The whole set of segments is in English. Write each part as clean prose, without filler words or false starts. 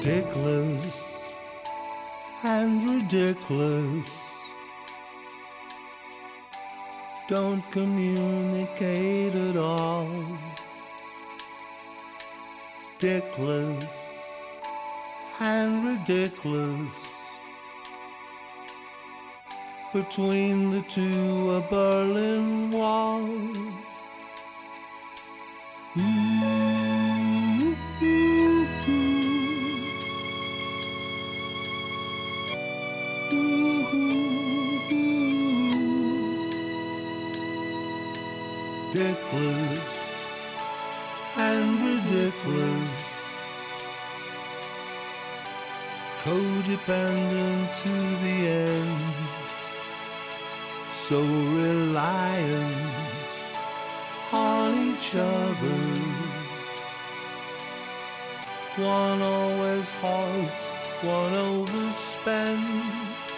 Dickless and ridiculous, don't communicate at all. Dickless and ridiculous, between the two a Berlin Wall. Dickless and ridiculous, codependent to the end, so reliant on each other. One always halts, one overspends.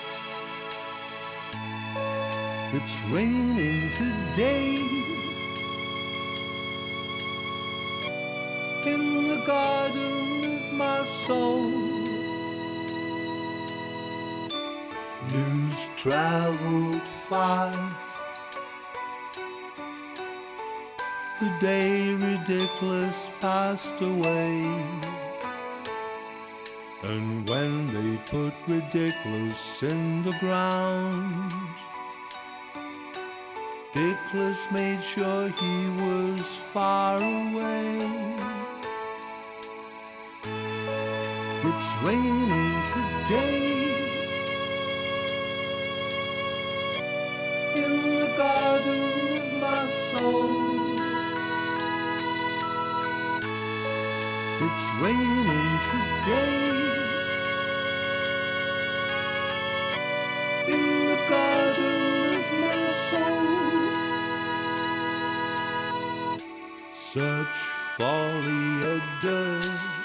It's raining today in the garden of my soul. News traveled fast, the day ridiculous passed away. And when they put ridiculous in the ground, Dickless made sure he was far away. It's raining today in the garden of my soul. It's raining today in the garden of my soul. Such folly of dirt